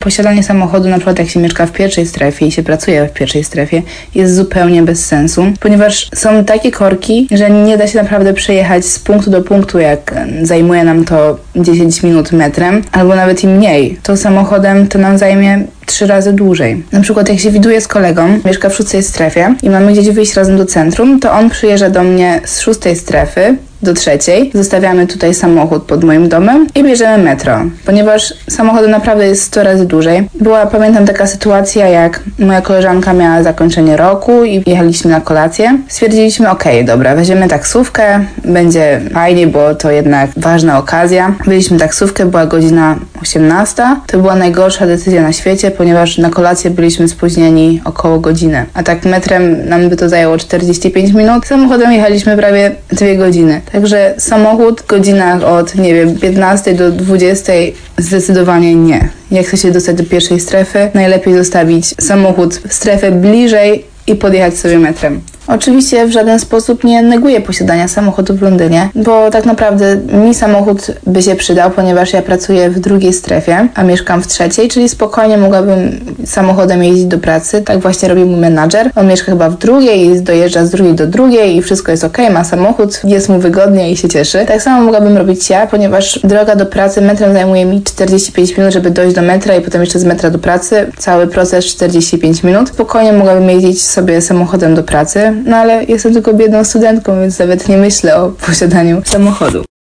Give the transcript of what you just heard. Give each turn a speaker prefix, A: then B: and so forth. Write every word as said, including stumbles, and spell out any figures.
A: Posiadanie samochodu, na przykład jak się mieszka w pierwszej strefie i się pracuje w pierwszej strefie, jest zupełnie bez sensu, ponieważ są takie korki, że nie da się naprawdę przejechać z punktu do punktu, jak zajmuje nam to dziesięć minut metrem, albo nawet i mniej. To samochodem to nam zajmie trzy razy dłużej. Na przykład jak się widuję z kolegą, mieszka w szóstej strefie i mamy gdzieś wyjść razem do centrum, to on przyjeżdża do mnie z szóstej strefy do trzeciej. Zostawiamy tutaj samochód pod moim domem i bierzemy metro, ponieważ samochodem naprawdę jest sto razy dłużej. Była, pamiętam, taka sytuacja, jak moja koleżanka miała zakończenie roku i jechaliśmy na kolację. Stwierdziliśmy, okej, dobra, weźmiemy taksówkę, będzie fajnie, bo to jednak ważna okazja. Byliśmy taksówkę, była godzina osiemnasta. To była najgorsza decyzja na świecie, ponieważ na kolację byliśmy spóźnieni około godziny. A tak metrem nam by to zajęło czterdzieści pięć minut. Samochodem jechaliśmy prawie dwie godziny. Także samochód w godzinach od, nie wiem, piętnastej do dwudziestej zdecydowanie nie. Jak chce się dostać do pierwszej strefy, najlepiej zostawić samochód w strefę bliżej i podjechać sobie metrem. Oczywiście w żaden sposób nie neguję posiadania samochodu w Londynie, bo tak naprawdę mi samochód by się przydał, ponieważ ja pracuję w drugiej strefie, a mieszkam w trzeciej, czyli spokojnie mogłabym samochodem jeździć do pracy. Tak właśnie robi mój menadżer. On mieszka chyba w drugiej i dojeżdża z drugiej do drugiej i wszystko jest okej, ma samochód, jest mu wygodnie i się cieszy. Tak samo mogłabym robić ja, ponieważ droga do pracy metrem zajmuje mi czterdzieści pięć minut, żeby dojść do metra i potem jeszcze z metra do pracy. Cały proces czterdzieści pięć minut. Spokojnie mogłabym jeździć sobie samochodem do pracy. No ale jestem tylko biedną studentką, więc nawet nie myślę o posiadaniu samochodu.